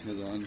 يدعن.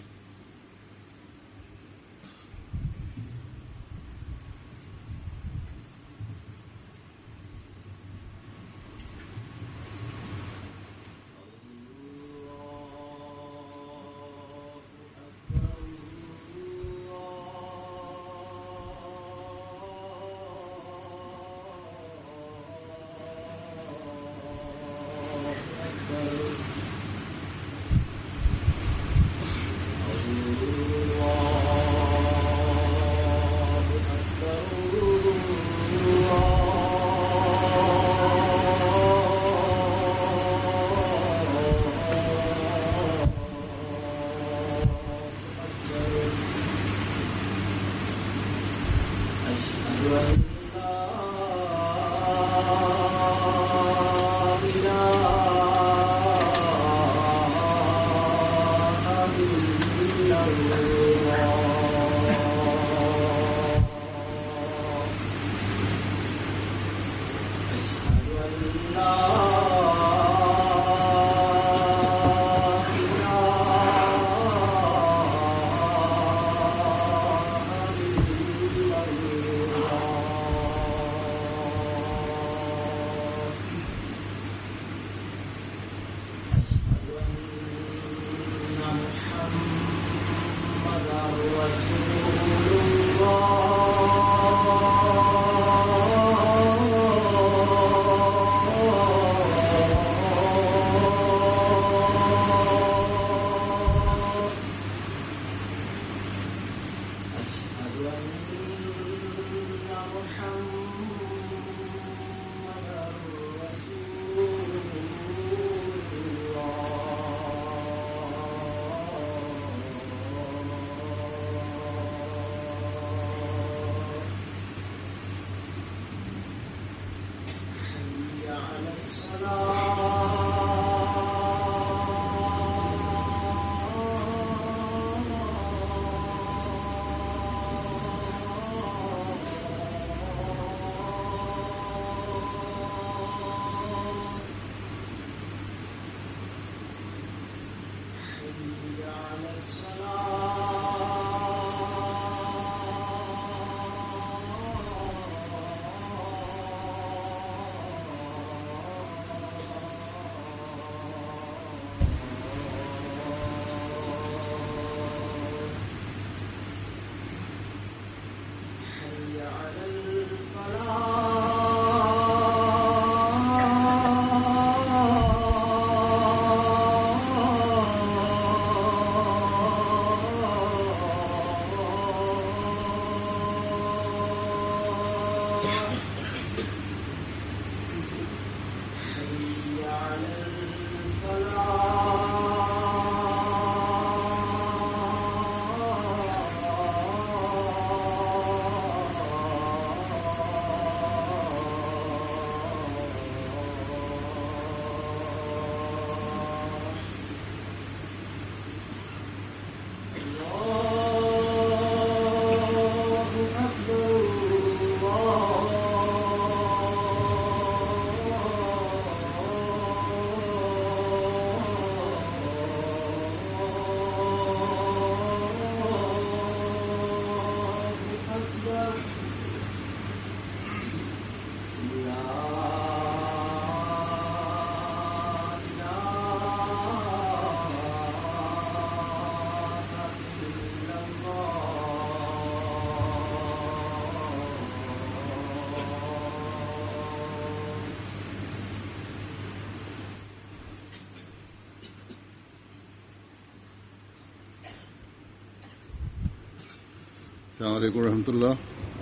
السلام عليكم ورحمة الله.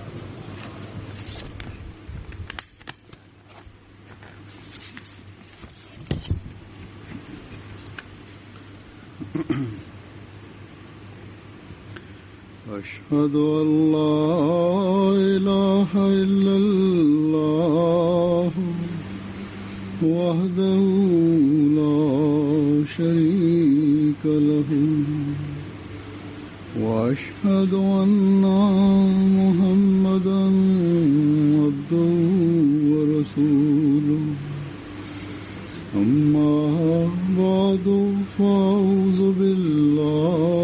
أشهد أن لا إله إلا الله وحده لا شريك له وأشهد أن محمدا عبده ورسوله أما بعد فأعوذ بالله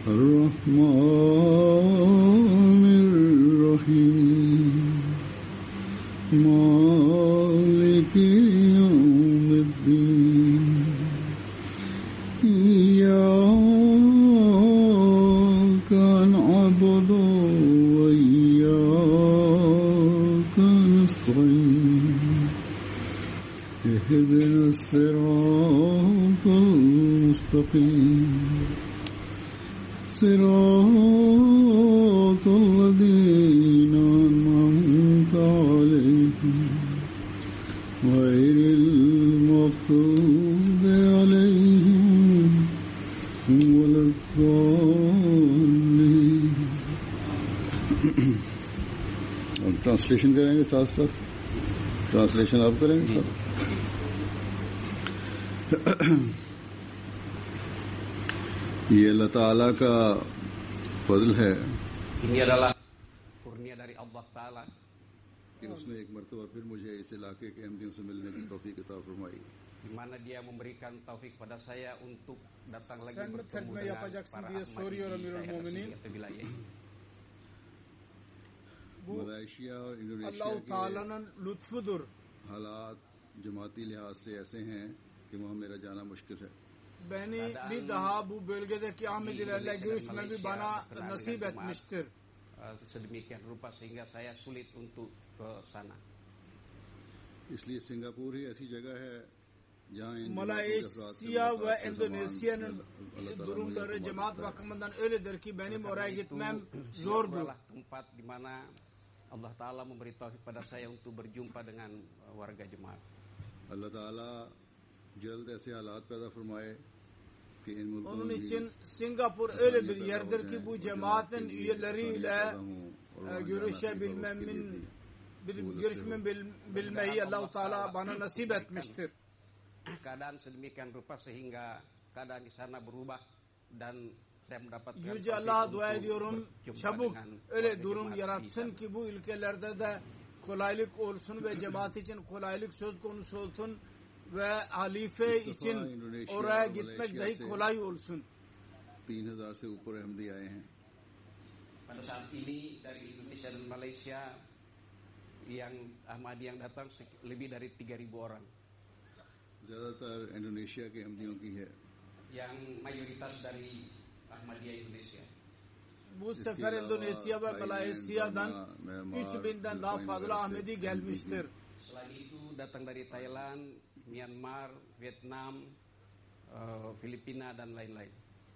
الرحمن الرحيم مالك يوم الدين إياك نعبد وإياك نستعين اهدنا الصراط المستقيم صراط الذين أنعمت عليهم غير المغضوب عليهم ولا الضالين. और ट्रांसलेशन करेंगे साथ साथ ट्रांसलेशन आप करेंगे साथ. ये अल्लाह ताला का फजल है. Ini adalah kurnia dari Allah Ta'ala कि उसने एक मरतबा फिर मुझे इस इलाके के अहमदियों से मिलने की तौफीक अता फरमाई. di mana dia memberikan taufik pada saya untuk datang lagi Sen bertemu tercüme dengan yapacaksın para diye Ahmadi soruyor di Amirul daerah Muminin. sini atau wilayah ini. Bu Malaysia और इंडोनेशिया Allah-u के Teala'nın lütfudur. हालात जमाती लिहाज से ऐसे हैं कि वहाँ मेरा जाना मुश्किल है. Beni bir daha bu bölgedeki Ahmedilerle görüşmemi bana nasip etmiştir. Sedemikian rupa sehingga saya sulit untuk ke sana. इसलिए सिंगापुर ही ऐसी जगह है जहाँ इन Malezya ve Endonezya'nın durumları cemaat bakımından öyledir ki benim oraya gitmem zordur. Adalah tempat di mana Allah Ta'ala memberi taufik pada saya untuk berjumpa dengan warga jemaat. अल्लाह ताला जल्द ऐसे हालात पैदा फरमाए कि इन मुल्कों Onun में için Singapur öyle bir yerdir ki bu cemaatin üyeleriyle görüşmeyi Allah-u Teala bana nasip etmiştir. Keadaan sedemikian rupa sehingga keadaan di sana berubah dan saya mendapatkan Yüce Allah'a dua ediyorum çabuk öyle durum yaratsın ki bu ülkelerde de kolaylık olsun ve cemaat için kolaylık söz konusu olsun ve halife için oraya gitmek dahi kolay olsun. 3000 से ऊपर अहमदी आए हैं. Pada saat ini dari Indonesia dan Malaysia yang Ahmadi yang datang lebih dari 3.000 orang. ज़्यादातर Indonesia के अहमदियों की है. Yang mayoritas dari Ahmadiyya Indonesia. Bu sefer Endonezya ve Malezya'dan 3000'den daha fazla Ahmedi gelmiştir. Selain itu datang dari Thailand, Myanmar, Vietnam, Filipina dan lain-lain.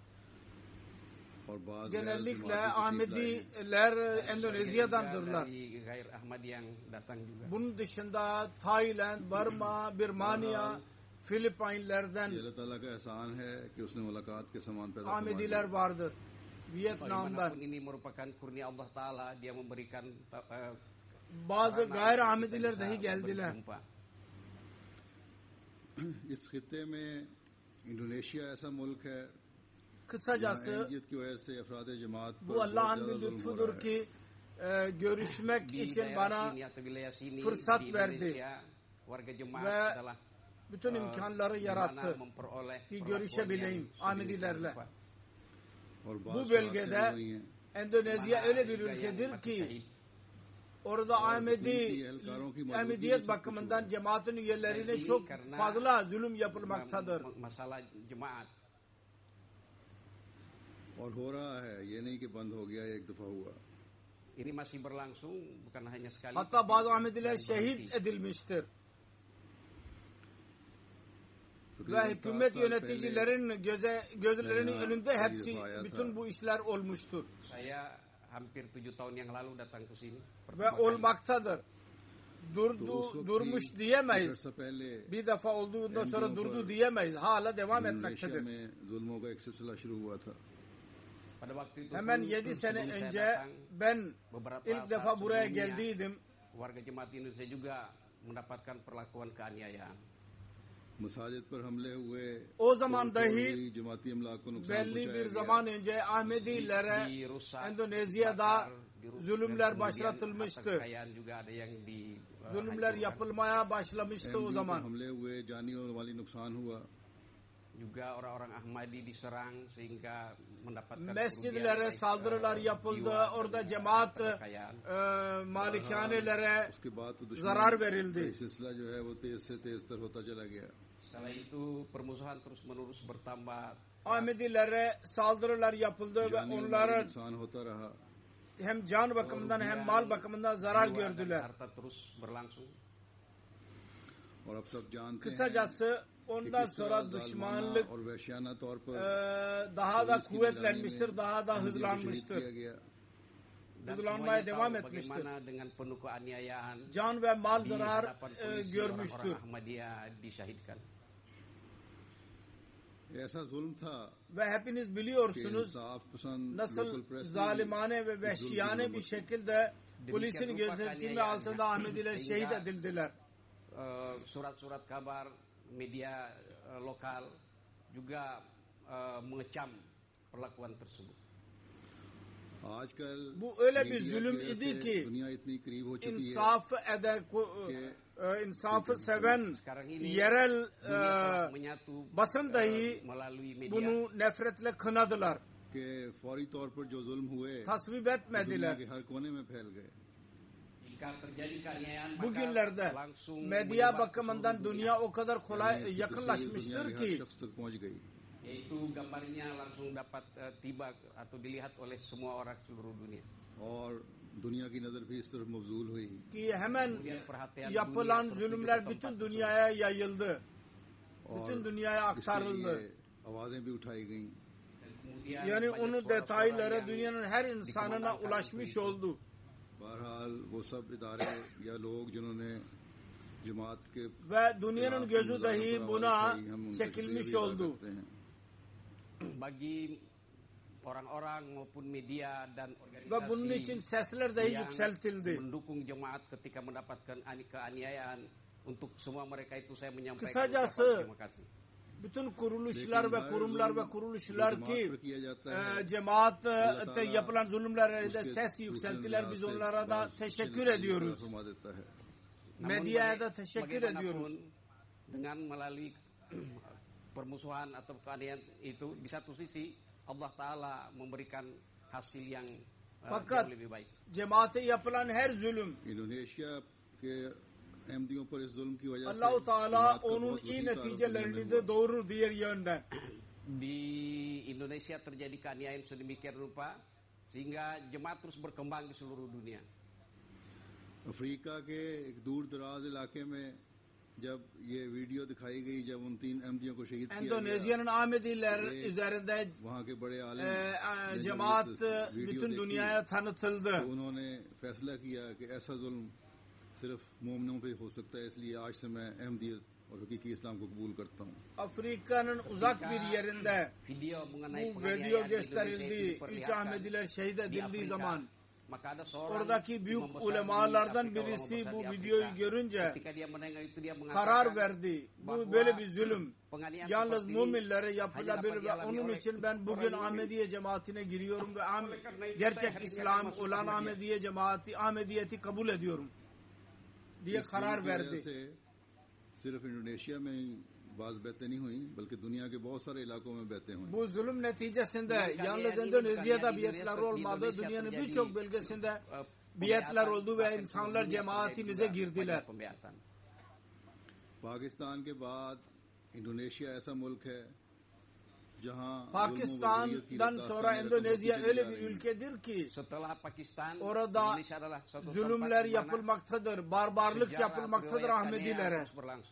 और बाज़ Genellikle Ahmediler Endonezya'dandırlar. Dari gair Ahmadi yang datang juga. Bunun dışında Tayland, Burma, Birmania, Filipinler'den ये अल्लाह ताला का एहसान है कि उसने मुलाकात के समान पैदा Ahmediler vardır. Vietnam'dan. Bagaimanapun ini merupakan kurnia Allah Ta'ala, dia memberikan Bazı gayri Ahmediler dahi geldiler. berjumpa. इस खित्ते में इंडोनेशिया ऐसा मुल्क है Kısacası अहमियत की वजह से अफराद जमात पर bu Allah'ın बहुत bir ज़्यादा जुल्म हो lütfudur रहा है. ki görüşmek Di için daerah bana sini atau wilayah sini fırsat di verdi. Indonesia, warga jemaat Ve adalah bütün imkanları di mana yarattı memperoleh ki perlakuan görüşebileyim yang Ahmedilerle. sedemikian rupa. और Bu बाज़ bölgede शरारतें हुई हैं. Endonezya Mana öyle bir juga yang ülkedir mati ki syahid. orada Ahmediyet bakımından cemaatin üyelerine çok fazla zulüm yapılmaktadır. Masalah jemaat. और हो रहा है, ये नहीं कि बंद हो गया, एक दफा हुआ. Ini masih berlangsung, bukan hanya sekali. Hatta bazı Ahmediler şehit edilmiştir. Ve hükümet yöneticilerin gözlerinin önünde hepsi bütün bu işler olmuştur. Saya hampir 7 tahun yang lalu datang ke sini. Ve olmaktadır. Durmuş diyemeyiz. Bir defa olduğundan sonra durdu diyemeyiz. Hala devam etmektedir. Pada waktu itu Hemen 7 sene sebelum saya önce datang, ben beberapa ilk saat defa buraya sebelumnya, geldiydim. warga jemaat Indonesia juga mendapatkan perlakuan keaniayaan. मसाजिद पर हमले हुए, O zaman dahi जमाती अमलाक को नुकसान belli पहुंचाया bir गया. zaman önce Ahmedilere Endonezya'da zulümler başlatılmıştı. Kekayaan juga ada yang di Zulümler yapılmaya başlamıştı o पर zaman. हमले हुए, जानी और माली नुकसान हुआ. Juga orang-orang Ahmadi diserang sehingga mendapatkan mescidlere saldırılar yapıldı. Orada cemaat malikanelere zarar verildi. Setelah itu permusuhan terus-menerus bertambah. Ahmedilere saldırılar yapıldı ve onların hem can bakımından hem mal bakımından zarar gördüler. Kısacası ondan sonra düşmanlık daha da kuvvetlenmiştir, daha da hızlanmıştır. Hızlanmaya devam etmiştir. Can ve mal zarar görmüştür. Ve hepiniz biliyorsunuz nasıl zalimane ve vehşiyane bir şekilde polisin gözetimi altında Ahmediler şehit edildiler. Surat-surat kabar media lokal juga mengecam perlakuan tersebut. Bu öyle bir zulüm idi ki insafı seven yerel basın dahi bunu nefretle kınadılar. Tasvip etmediler. Bugünlerde medya bakımından dünya o kadar kolay yakınlaşmıştır ki yaitu gambarnya langsung dapat tiba atau dilihat oleh semua orang seluruh dunia. और दुनिया की नजर भी इस तरफ मबजूल हुई ki hemen yapılan zulümler bütün dünyaya yayıldı. Bütün dünyaya aktarıldı. आवाजें भी उठाई गईं. Yani onun detayları dünyanın her insanına ulaşmış oldu. बहरहाल वो सब इदारे या लोग जिन्होंने जमात के ve dünyanın gözü dahi buna çekilmiş oldu. Bagi orang-orang maupun media dan ve bunun için sesler dahi yükseltildi. Mendukung jemaat ketika mendapatkan keaniayaan, untuk semua mereka itu saya menyampaikan kısacası bütün kuruluşlar ve kurumlar ve kuruluşlar ki cemaate yapılan zulümlerde ses yükselttiler, biz onlara da teşekkür ediyoruz. Medyaya da teşekkür ediyoruz. Dengan melalui permusuhan atau keaniayaan itu di satu sisi Allah Taala memberikan hasil yang fakat lebih baik. Cemaate yapılan her zulüm Allah-u Teala onun iyi neticelerini de doğurur diğer yönden. Di Indonesia terjadi keaniayaan sedemikian rupa sehingga jemaat terus berkembang di seluruh dunia. Africa के एक दूर दराज इलाके में जब ये वीडियो दिखाई गई जब उन 3 अहमदियों को शहीद किया Endonezya'nın Ahmediler üzerinde वहाँ के बड़े आलिम cemaat bütün dünyaya tanıtıldı. उन्होंने फैसला किया कि ऐसा जुल्म सिर्फ मोमिनों पे हो सकता है, इसलिए आज से मैं अहमदियत और हकीकी इस्लाम को कबूल करता हूँ. Afrika'nın uzak bir yerinde bu video gösterildi. 3 Ahmediler şehit edildiği zaman oradaki büyük ulemalardan birisi bu videoyu görünce karar verdi. Bu böyle bir zulüm. Yalnız müminlere yapılabilir ve onun için ben bugün Ahmediye cemaatine giriyorum ve gerçek İslam olan Ahmediye cemaati, Ahmediyeti kabul ediyorum diye karar verdi. सिर्फ Indonesia में बाज बेतें नहीं हुई बल्कि दुनिया के बहुत सारे इलाकों में बेतें हुई. Bu zulüm neticesinde yalnız Endonezya'da biatlar olmadı, dünyanın birçok bölgesinde biatlar oldu ve insanlar cemaatimize girdiler. Pakistan के बाद इंडोनेशिया ऐसा मुल्क है Pakistan'dan sonra Endonezya öyle bir ülkedir ki orada zulümler yapılmaktadır, barbarlık yapılmaktadır Ahmedilere.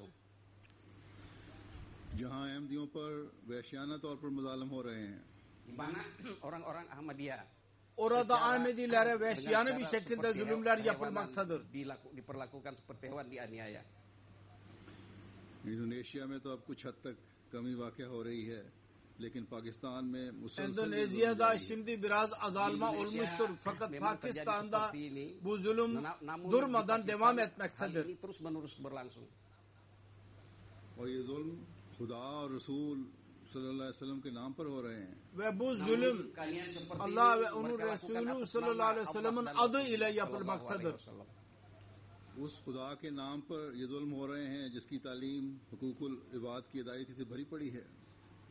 जहाँ अहमदियों पर वहशियाना तौर पर मुज़ालिम हो रहे हैं. Orang-orang Ahmadiyah orada Ahmedilere vehşiyane bir şekilde zulümler yapılmaktadır. Diperlakukan seperti hewan dianiaya. Indonesia में तो अब कुछ हद तक कमी वाक़या हो रही है. लेकिन पाकिस्तान में Endonezya'da şimdi biraz azalma olmuştur. Fakat Pakistan'da bu zulüm durmadan devam etmektedir. और ये जुल्म खुदा और रसूल सल्लल्लाहु अलैहि वसल्लम के नाम पर हो रहे हैं. Ve bu zulüm Allah ve onun Resulü sallallahu aleyhi ve sellem'in adı ile yapılmaktadır. उस खुदा के नाम पर ये जुल्म हो रहे हैं जिसकी तालीम हुकूकुल इबाद की अदायगी से भरी पड़ी है.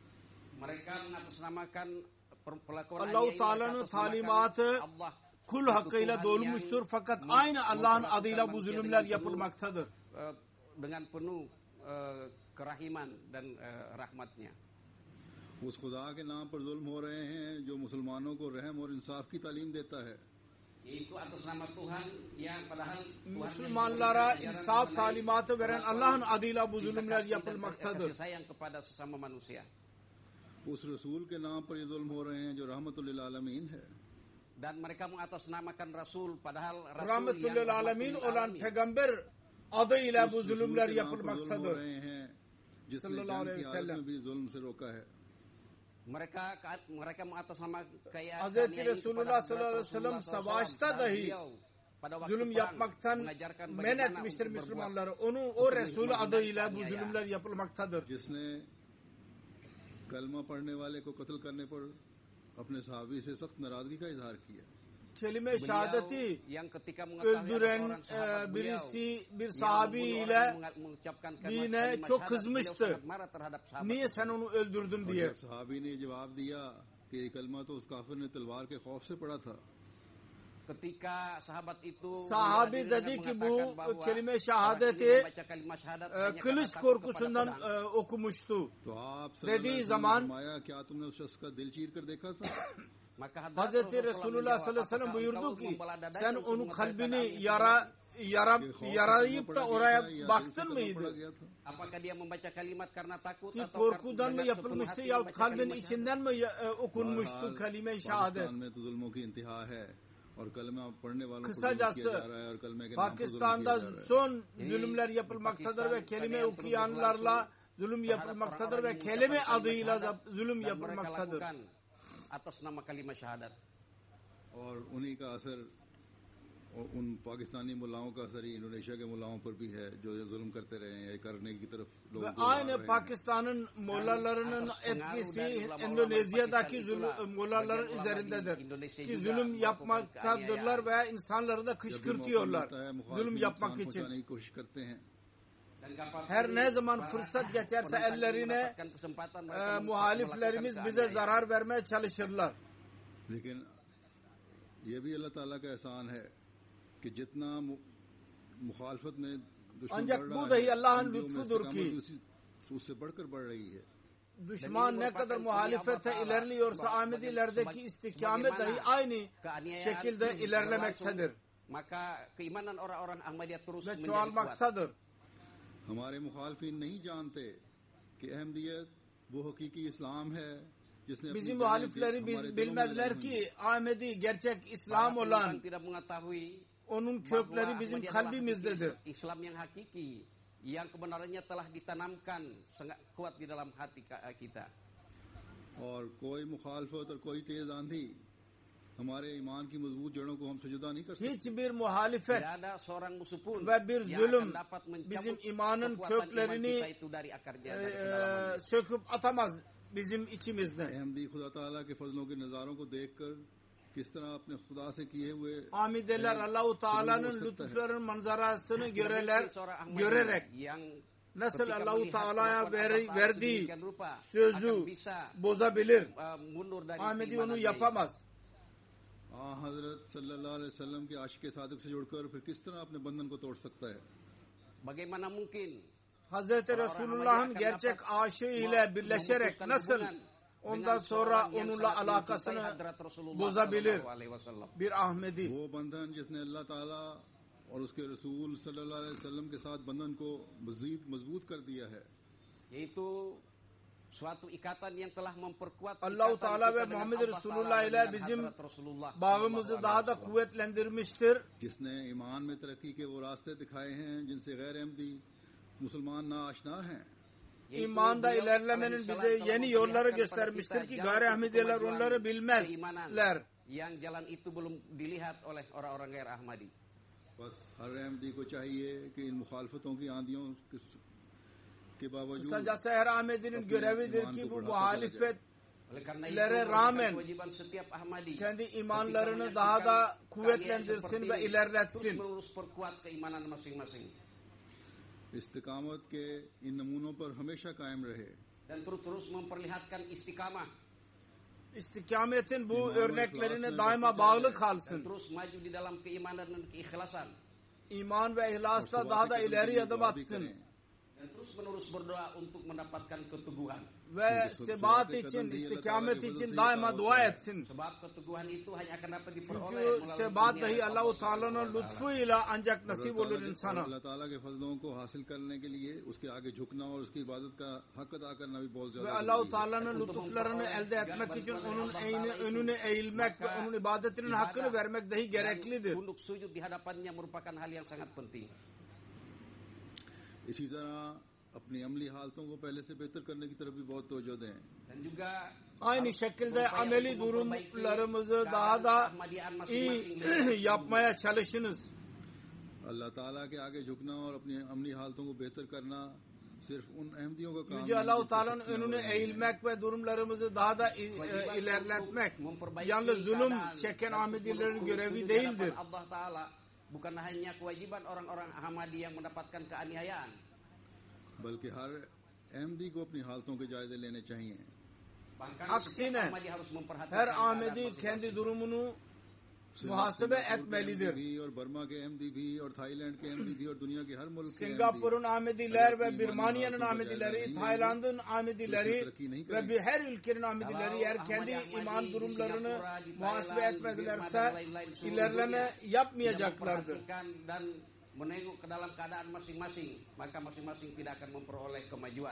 Mereka mengatasnamakan pelakuan Allah-u Teala'nın talimatı kul hakkıyla dolmuştur fakat aynı Allah'ın adıyla bu zulümler yapılmaktadır. Dengan penuh kerahiman dan rahmatnya. उस खुदा के नाम पर जुल्म हो रहे हैं जो मुसलमानों को रहम और इंसाफ की तालीम देता है. Yaitu atas nama Tuhan yang padahal Müslümanlara insaf talimatı veren Allah'ın adıyla bu zulümler yapılmaktadır. Kasih sayang kepada sesama manusia. उस रसूल के नाम पर ये जुल्म हो रहे हैं जो रहमतुल लिल आलमीन है. Dan mereka mengatasnamakan Rasul padahal Rasul Rahmetul lil alemin olan peygamber adıyla bu zulümler yapılmaktadır. जिसने जंग की हालत में भी जुल्म से रोका है. Mereka mengatasnamakan Hazreti Resulullah sallallahu aleyhi ve sellem savaşta dahi zulüm yapmaktan men etmiştir Müslümanları. O Resul adıyla bu zulümler yapılmaktadır. जिसने कलमा पढ़ने वाले को कत्ल करने पर अपने सहाबी से सख्त नाराजगी का इजहार किया. Kelime-i şehadeti öldüren birisi bir sahabiyle yine çok kızmıştı. Niye sen onu öldürdün diye. Sahabi ne cevap diya ki ye kalma to us kafir ne तलवार के खौफ से पढ़ा था. Ketika sahabat itu sahabi dedi ki bu kelime-i şehadeti kılıç korkusundan okumuştu. Dediği zaman Hazreti Resulullah sallallahu aleyhi ve sellem buyurdu ki sen onun kalbini yarayıp da oraya baktın mıydı? Ki korkudan mı yapılmıştı yahut kalbin içinden mi okunmuştu kelime-i şehadet? Kısacası Pakistan'da son zulümler yapılmaktadır ve kelime okuyanlarla zulüm yapılmaktadır ve kelime adıyla zulüm yapılmaktadır. Atas nama kalimat syahadat. और उन्हीं का असर उन पाकिस्तानी मुल्लाओं का असर ही इंडोनेशिया के मुल्लाओं पर भी है जो जुल्म करते रहे हैं करने की तरफ लोग aynı Pakistan'ın mollalarının etkisi Endonezya'daki mollaların üzerindedir. Ki zulüm yapmaktadırlar ve insanları da kışkırtıyorlar zulüm yapmak için. Her ne zaman fırsat geçerse ellerine muhaliflerimiz bize zarar vermeye çalışırlar. लेकिन ये भी अल्लाह ताला का एहसान है कि जितना मुखालफत में ancak bu dahi Allah'ın lütfudur ki उससे बढ़कर बढ़ रही है. Düşman ne kadar muhalefete ilerliyorsa Ahmedilerdeki istikamet dahi aynı şekilde ilerlemektedir. Maka keimanan orang-orang Ahmadiyah terus ve çoğalmaktadır. हमारे मुखालफिन नहीं जानते कि अहमदियत वो हकीकी इस्लाम है. Bizim muhalifleri bilmezler ki Ahmedi gerçek İslam olan onun kökleri bizim kalbimizdedir. İslam yang hakiki yang kebenarannya telah ditanamkan sangat kuat di dalam hati kita. और कोई मुखालफत और कोई तेज आंधी हमारे ईमान की मजबूत जड़ों को हमसे जुदा नहीं कर सकती. Hiçbir muhalefet ve bir zulüm bizim imanın köklerini söküp atamaz bizim içimizde. Ahmadi खुदा ताला के फजलों के नजारों को देखकर किस तरह अपने खुदा से किए हुए Hamideler Allah-u Teala'nın lütufların manzarasını görerek nasıl Allah-u Teala'ya verdiği sözü bozabilir. Ahmedi onu yapamaz. हजरत सल्लल्लाहु अलैहि वसल्लम के आशिक सादिक से जुड़कर फिर किस तरह अपने बंधन को तोड़ सकता है. Bagaimana mungkin Hazreti Resulullah'ın gerçek aşığı ile birleşerek nasıl ondan sonra onunla alakasını bozabilir bir Ahmedi. वो बंधन जिसने अल्लाह ताला और उसके रसूल सल्लल्लाहु अलैहि वसल्लम के साथ बंधन को मजीद मजबूत कर दिया है. Yaitu suatu ikatan yang telah memperkuat Allah-u Teala ve Muhammed Resulullah ile bizim bağımızı daha da kuvvetlendirmiştir. जिसने ईमान में तरक्की के वो रास्ते दिखाए हैं जिनसे गैर अहमदी मुसलमान नाआशना हैं. İmanda ilerlemenin bize yeni yolları göstermiştir ki gayri Ahmediler onları bilmezler. Yang jalan itu belum dilihat oleh orang-orang ghair Ahmadi. बस हर अहमदी को चाहिए कि इन मुखालफतों की आंधियों के बावजूद Kısacası her Ahmedi'nin görevidir ki bu muhalifetlere rağmen kendi imanlarını daha da kuvvetlendirsin ve ilerletsin. इस्तिकामत के इन नमूनों पर हमेशा कायम रहे. dan terus memperlihatkan istiqamah. İstikametin bu örneklerine daima bağlı kalsın. Terus maju di dalam keimanan dan keikhlasan. İman ve ihlasla daha da ileri adım atsın. Dan terus menerus berdoa untuk mendapatkan keteguhan. Ve sebat için, istikamet için daima dua etsin. Sebab keteguhan itu hanya akan dapat diperoleh Çünkü melalui sebat dahi Allah-u Teala'nın lütfuyla ancak nasip olur insana. अल्लाह ताला के फजलों को हासिल करने के लिए उसके आगे झुकना और उसकी इबादत का हक अदा करना भी बहुत Ve ज्यादा Allah-u Teala'nın lütuflarını elde etmek için onun önüne eğilmek ve onun ibadetinin hakkını vermek dahi gereklidir. Tunduk sujud di hadapannya merupakan hal yang sangat penting. इसी तरह अपनी अमली हालतों को पहले से बेहतर करने की तरफ भी बहुत तवज्जो दें. Dan juga Aynı şekilde ameli durumlarımızı daha da iyi yapmaya çalışınız. अल्लाह ताला के आगे झुकना और अपनी अमली हालतों को बेहतर करना सिर्फ उन अहमदियों का काम Yüce Allah-u Teala'nın önüne eğilmek ve durumlarımızı daha da ilerletmek yalnız zulüm çeken Ahmedilerin görevi değildir. Allah Taala bukan hanya kewajiban orang-orang Ahmadi yang mendapatkan keaniayaan. बल्कि हर अहमदी को अपनी हालतों के जायजे लेने चाहिए. Aksine her Ahmedi kendi durumunu muhasebe etmelidir. और Burma के अहमदी भी और थाईलैंड के अहमदी भी और दुनिया के हर मुल्क के Singapur'un Ahmediler ve Birmaniye'nin Ahmedileri, Tayland'ın Ahmedileri ve her ülkenin Ahmedileri eğer kendi iman durumlarını muhasebe etmedilerse ilerleme yapmayacaklardır. Dan menengok ke dalam keadaan masing-masing, maka masing-masing tidak akan memperoleh kemajuan.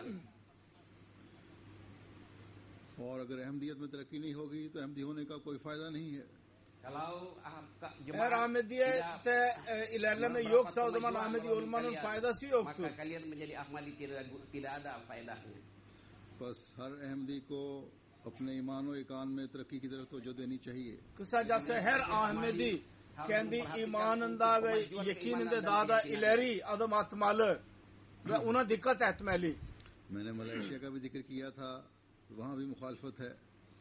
और अगर अहमदियत में तरक्की नहीं होगी तो अहमदी होने का कोई फायदा नहीं है. Eğer Ahmediyete ilerleme yoksa o zaman Ahmedi olmanın faydası yoktur. Maka kalian menjadi Ahmadi tidak ada faedahnya. बस हर अहमदी को अपने ईमान और ईकान में तरक्की की तरफ तवज्जो देनी चाहिए. Kısacası her Ahmedi kendi imanında ve yekininde daha da ileri adım atmalı ve ona dikkat etmeli. मैंने मलेशिया का भी जिक्र किया था, वहाँ भी मुखालफत है.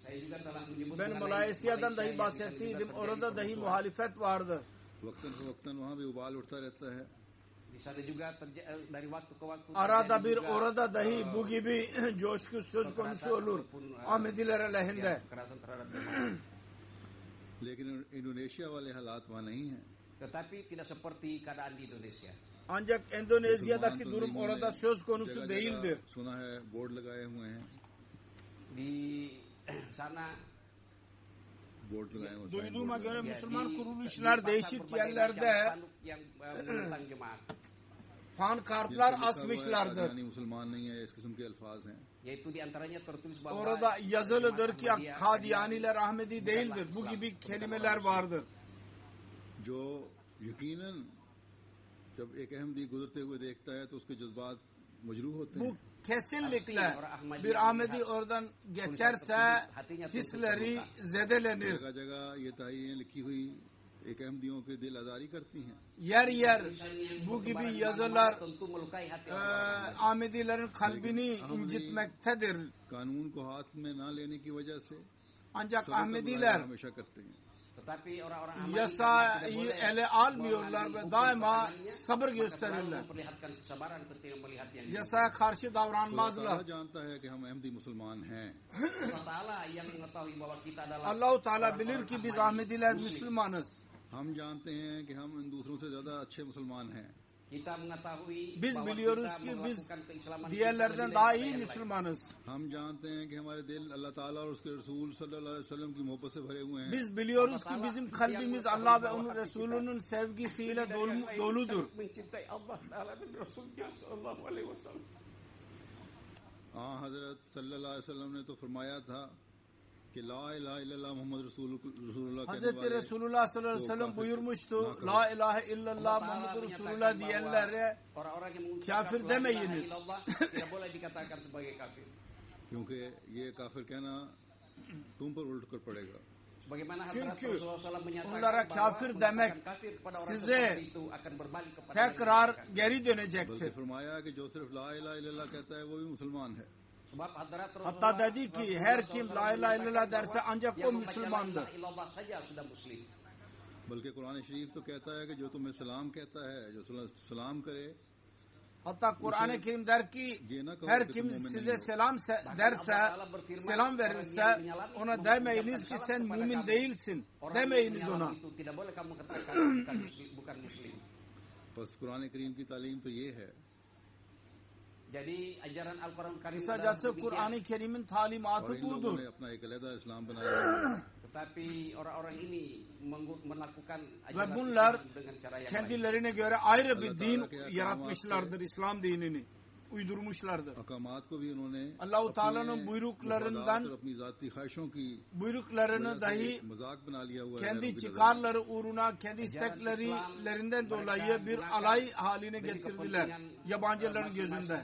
Ben Malezya'dan dahi bahsettiydim. Orada dahi muhalefet vardı. वक्तन फवक्तन वहाँ भी उबाल उठता रहता है. Di sana juga dari waktu ke waktu Arada bir orada dahi bu gibi coşku söz konusu olur. Ahmediler aleyhinde. kekerasan terhadap jemaah. लेकिन इंडोनेशिया वाले हालात वहाँ नहीं हैं. Tetapi tidak seperti keadaan di Indonesia. Ancak Endonezya'daki durum orada söz konusu değildir. सुना है बोर्ड लगाए हुए हैं. Di sana बोर्ड लगाए हुए हैं. Duyduğuma göre Müslüman kuruluşlar değişik yerlerde yang menentang jemaah, pankartlar asmışlardır. यानी मुसलमान नहीं है, इस किस्म के अल्फाज हैं. yaitu di antaranya tertulis bahwa Orada yazılıdır ki Kadiyaniler Ahmedi değildir. Bu gibi kelimeler vardır. जो यकीनन जब एक अहमदी गुजरते हुए देखता है तो उसके जज्बात मजरूह होते Bu हैं. kesinlikle bir Ahmedi oradan geçerse hisleri zedelenir. जगह जगह ये तारीखें लिखी हुई एक अहमदियों के दिल आजारी करती हैं. Yer yer bu gibi yazılar tentu melukai hati Ahmedilerin kalbini incitmektedir. कानून को हाथ में ना लेने की वजह से Ancak सब्र का Ahmediler मुजाहरा हमेशा करते हैं. tetapi orang-orang Ahmadi yasayı ele almıyorlar ve daima sabır gösterirler. memperlihatkan kesabaran ketika melihat yang Yasaya karşı खुदा davranmazlar. जानता है कि हम अहमदी मुसलमान हैं. Allah Taala yang mengetahui bahwa kita adalah Allah-u Teala bilir ki biz Ahmediler Müslümanız. हम जानते हैं कि हम इन दूसरों से ज्यादा अच्छे मुसलमान हैं. kita mengetahui Biz bahwa biliyoruz kita ki biz melakukan keislaman diğerlerden kita daha lebih iyi baik dari yang lain. Müslümanız. हम जानते हैं कि हमारे दिल अल्लाह ताला और उसके रसूल सल्लल्लाहु अलैहि वसल्लम की मोहब्बत से भरे हुए हैं. Biz biliyoruz ki bizim kalbimiz Allah ve onun Resulünün sevgisiyle doludur. Mencintai Allah Taala dan Rasulnya sallallahu alaihi wasallam. हजरत सल्लल्लाहु अलैहि वसल्लम ने तो फरमाया था कि ला इलाहा इल्लल्लाह मोहम्मद रसूलुल्लाह कहने Hazreti वाले Resulullah sallallahu aleyhi ve sellem buyurmuştu. La ilahe illallah Muhammedur Resulullah diyenlere Orang-orang yang mengucapkan kafir la ilaha demeyiniz. illallah tidak boleh dikatakan sebagai kafir. क्योंकि ये काफिर कहना तुम पर उल्ट कर पड़ेगा. Sebagaimana Çünkü Rasulullah SAW menyatakan onlara bahwa kafir demek mengatakan kafir kepada orang size seperti itu akan berbalik kepada tekrar mereka. geri बल्कि dönecektir. फरमाया कि जो सिर्फ ला इलाहा इल्लल्लाह कहता है वो भी मुसलमान है. Sebab hadrat Hatta dedi ki her kim la ilahe illallah derse ancak o yang membaca la Müslümandır. ilaha illallah saja sudah muslim. बल्कि कुरान शरीफ तो कहता है कि जो तुम्हें सलाम कहता है, जो सलाम करे Hatta Kur'an-ı Kerim der ki her kim size selam derse, selam verirse ona demeyiniz ki sen mümin değilsin. Demeyiniz ona. बस कुरान करीम की तालीम तो ये है. Jadi ajaran Al-Quran Karim Kısacası Kur'an-ı Kerim'in talimatı budur. Tetapi orang-orang ini melakukan ve bunlar kendilerine göre ayrı bir din yaratmışlardır, İslam dinini uydurmuşlardır. Allah-u Teala'nın buyruklarını dahi kendi çıkarları uğruna, kendi isteklerinden dolayı bir alay haline getirdiler yabancıların gözünde.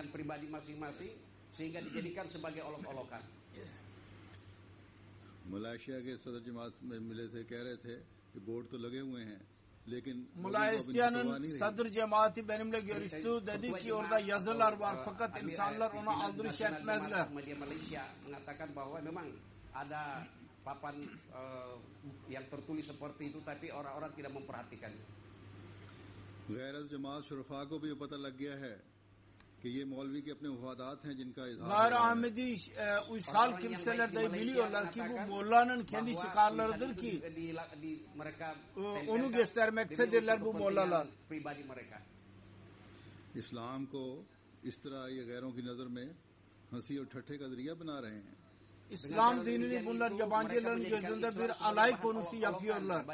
Malaysia के सदर जमात में मिले थे, कह रहे थे कि बोर्ड तो लगे हुए हैं लेकिन Malezya'nın sadır cemaati benimle görüştü. Dedi ki orada yazılar var fakat insanlar ona aldırış etmezler. Malaysia mengatakan bahwa memang ada papan yang tertulis seperti itu tapi orang-orang tidak memperhatikan. गैर जमात शुरफा को भी पता लग गया है कि ये मौलवी के अपने मुफादात हैं जिनका इजहार Gayr Ahmedi uysal kimseler de biliyorlar ki bu mollanın kendi çıkarlarıdır ki onu göstermektedirler bu mollalar. इस्लाम को इस तरह ये गैरों की नजर में हंसी और ठट्ठे का जरिया बना रहे हैं. İslam dinini bunlar yabancıların gözünde bir alay konusu yapıyorlar.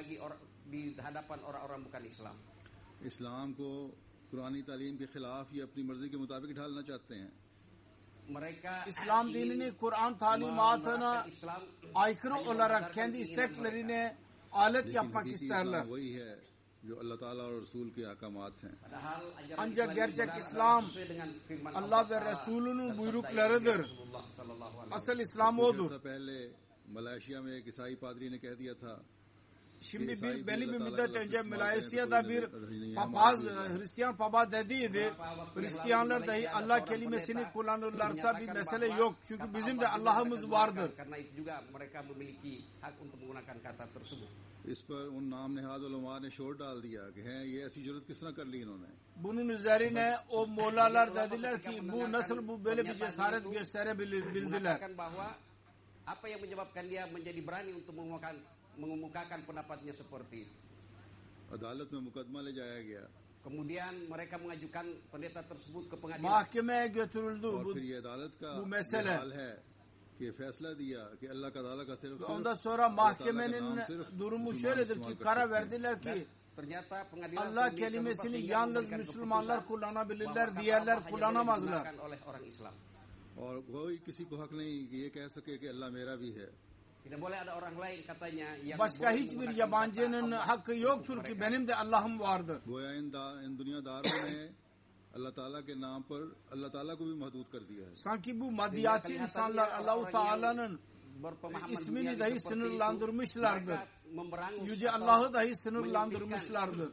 इस्लाम को कुरानी तालीम के खिलाफ ये अपनी मर्जी के मुताबिक ढालना चाहते हैं. İslam dinini Kur'an talimatına aykırı olarak kendi isteklerine alet yapmak isterler. वही है जो अल्लाह ताला और रसूल के अहकामात हैं. Ancak gerçek İslam Allah ve Resulünün buyruklarıdır. Asıl İslam odur. पहले मलेशिया में एक ईसाई पादरी ने कह दिया था. Şimdi belli bir müddet önce Malezya'da bir papaz, Hristiyan papaz dediydi. Hristiyanlar dahi Allah kelimesini kullanırlarsa bir mesele yok. Çünkü bizim de Allah'ımız vardır. इस पर उन नाम नेहाद उलमा ने शोर डाल दिया कि हैं ये ऐसी जरूरत किस तरह कर ली इन्होंने. Bunun üzerine o mollalar dediler ki bu nasıl bu böyle bir cesaret gösterebildiler. Apa yang menyebabkan dia menjadi berani untuk mengemukakan pendapatnya seperti itu. Adalet में मुकदमा ले जाया गया. Kemudian mereka mengajukan pendeta tersebut ke pengadilan. Mahkemeye götürüldü bu mesele. कि फैसला दिया कि अल्लाह का ताला का सिर्फ ondan sonra mahkemenin durumu şöyledir ki karar verdiler ki Allah kelimesini yalnız Müslümanlar kullanabilirler, diğerler kullanamazlar. और कोई किसी को हक नहीं कि ये कह सके कि अल्लाह मेरा भी है. Başka hiçbir yabancının hakkı yoktur ki benim de Allah'ım vardır. गोया इन दुनियादारों ने अल्लाह ताला के नाम पर अल्लाह ताला को भी महदूद कर दिया है. Sanki bu maddiyatçı insanlar Allah-u Teala'nın ismini dahi sınırlandırmışlardır. Yüce Allah'ı dahi sınırlandırmışlardır.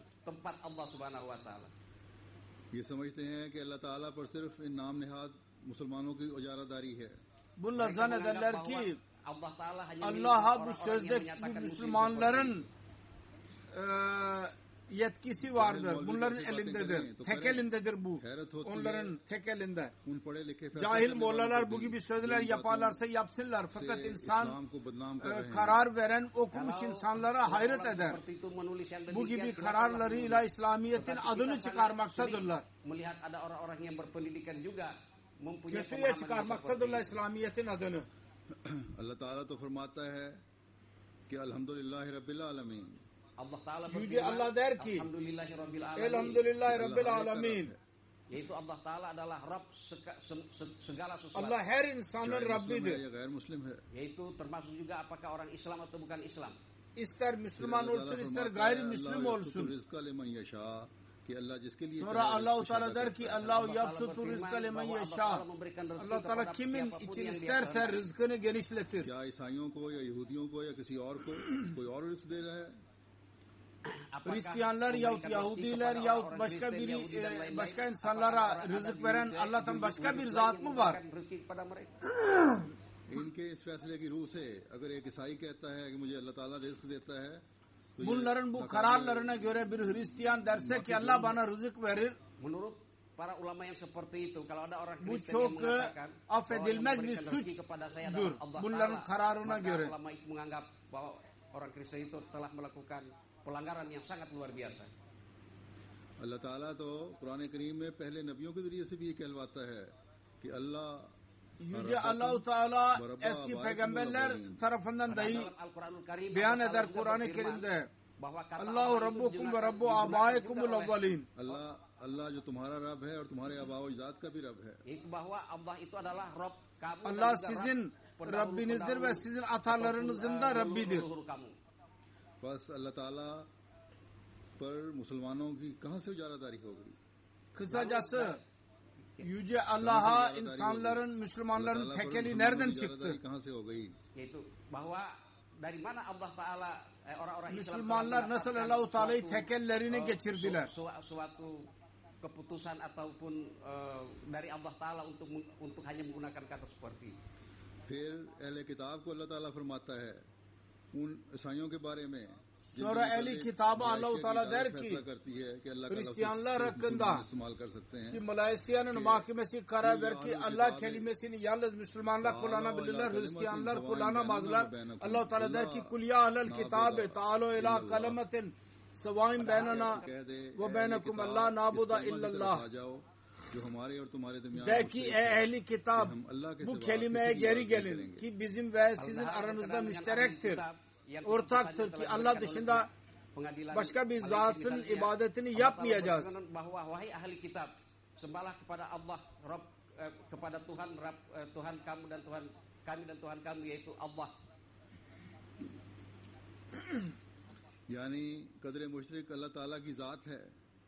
ये समझते हैं कि अल्लाह ताला पर सिर्फ इन नाम नेहाद मुसलमानों की उजारादारी है. Bunlar zannederler ki Allah'a bu sözde bu Müslümanların yetkisi vardır. Bunların elindedir. Tek elindedir bu. Onların tek elinde. Cahil mollalar bu gibi sözler yaparlarsa yapsınlar. Fakat insan karar veren okumuş insanlara hayret eder. Bu gibi kararlarıyla İslamiyet'in adını çıkarmaktadırlar. Kötüye çıkarmaktadırlar İslamiyet'in adını. Allah Teala to फरमाता है कि अल्हम्दुलिल्लाहि रब्बिल आलमीन. Yüce Allah der ki Elhamdülillahi Rabbil Alemin. Yaitu Allah Teala adalah Rabb segala sesuatu. Allah her insanın Rabbidir. Yaitu termasuk juga apakah orang Islam atau bukan Islam. İster Müslüman olsun ister gayrimüslim olsun. Sonra Allah-u Teala der ki Allah yapsutu rizka limen yeşâ. Allah Teala kimin için isterse rızkını genişletir. क्या ईसाइयों को या यहूदियों को या किसी और को कोई और रिस्क दे रहा है? Hristiyanlar yahut Yahudiler yahut başka insanlara rızık veren Allah'tan başka bir zat mı var? इनके इस फैसले की रूह से अगर एक ईसाई कहता है कि मुझे अल्लाह ताला रिस्क देता है. Bunların bu kararlarına göre bir Hristiyan derse ki Allah bana rızık verir. para ulama yang seperti itu. Kalau ada orang Bu Kristen yang çok mengatakan affedilmez bir memberikan rezeki suçdur. kepada saya adalah Allah Bunların Ta'ala, kararına maka göre. ulama itu menganggap bahwa orang Kristen itu telah melakukan pelanggaran yang sangat luar biasa. अल्लाह ताला तो कुरान करीम में पहले नबियों के जरिए से भी ये कहलवाता है कि अल्लाह Yüce Allah-u Teala eski peygamberler tarafından dahi beyan eder Kur'an-ı Kerim'de. Allahu Rabbukum ve Rabbu abaikumul avvalin. Allah जो तुम्हारा रब है और तुम्हारे आबा व अजदाद का भी रब है. Bahwa Allah itu adalah Rabb kamu. Allah sizin Rabbinizdir ve sizin atalarınızın da Rabbidir. बस अल्लाह ताला पर मुसलमानों की कहां से उजारादारी हो गई? Kısacası Yüce Allah'a insanların, Müslümanların tekeli nereden çıktı? Müslümanlar nasıl Allah-u Teala'yı tekellerine geçirdiler? Suatu keputusan ataupun dari Allah Taala untuk hanya menggunakan kata seperti. फिर अहले किताब को अल्लाह ताला फरमाता है उन ईसाइयों के बारे में. Sonra ehli kitabı Allah-u Teala der ki Hristiyanlar hakkında ki Malezya'nın mahkemesi karar ver ki Allah kelimesini yalnız Müslümanlar kullanabilirler, Hristiyanlar kullanamazlar. Allah-u Teala der ki kul ya ahlel kitabe ta'alu ila kalimetin sevain beynena ve beynekum la nabuda illallah. De ki ehli kitap bu kelimeye geri gelin ki bizim ve sizin aranızda müşterektir, ortaktır ki Allah dışında başka bir zatın ibadetini yapmayacağız. Wahai ahli kitab, sembahlah kepada Allah, Rabb, kepada Tuhan, Rabb, Tuhan kamu dan Tuhan kami dan Tuhan kamu yaitu Allah. Yani kadre müşterik Allah Teala ki zat hai.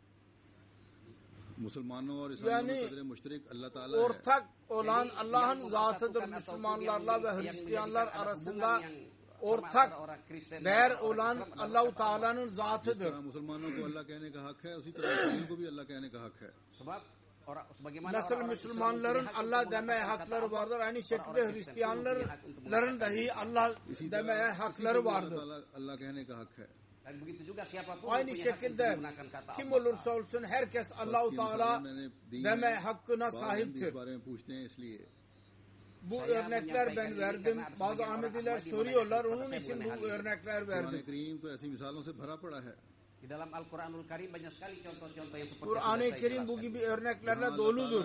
Müslümanlar और ईसाइयों में कदर मुश्तरक अल्लाह ताला है. Ortak olan Allah'ın zatıdır. Müslümanlarla ve Hristiyanlar arasında ortak değer olan Allah-u Teala'nın zatıdır. मुसलमानों को अल्लाह कहने का हक है उसी तरह ईसाइयों को भी अल्लाह कहने का हक है. Nasıl Müslümanların Allah demeye hakları vardır, aynı şekilde Hristiyanların dahi Allah demeye hakları vardır. अल्लाह कहने का हक है. Aynı şekilde kim olursa olsun herkes Allah-u Teala deme hakkına sahiptir. Bu örnekler ben verdim. Bazı Ahmediler soruyorlar, onun için bu örnekler verdim. Kur'an-ı Kerim bu gibi örneklerle doludur.